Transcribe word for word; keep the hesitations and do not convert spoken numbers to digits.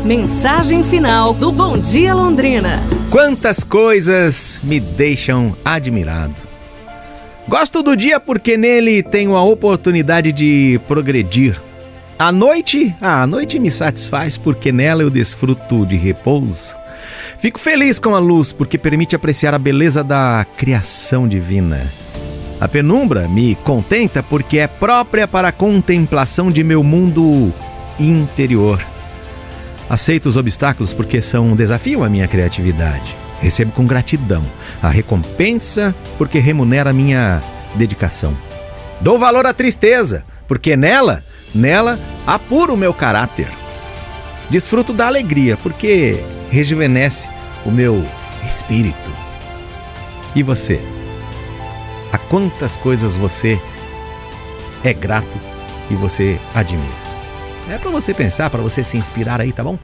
Mensagem final do Bom Dia Londrina. Quantas coisas me deixam admirado. Gosto do dia porque nele tenho a oportunidade de progredir. A noite, ah, a noite me satisfaz porque nela eu desfruto de repouso. Fico feliz com a luz porque permite apreciar a beleza da criação divina. A penumbra me contenta porque é própria para a contemplação de meu mundo interior. Aceito os obstáculos porque são um desafio à minha criatividade. Recebo com gratidão a recompensa porque remunera a minha dedicação. Dou valor à tristeza porque nela, nela apuro o meu caráter. Desfruto da alegria porque rejuvenesce o meu espírito. E você? A quantas coisas você é grato e você admira? É para você pensar, para você se inspirar aí, tá bom?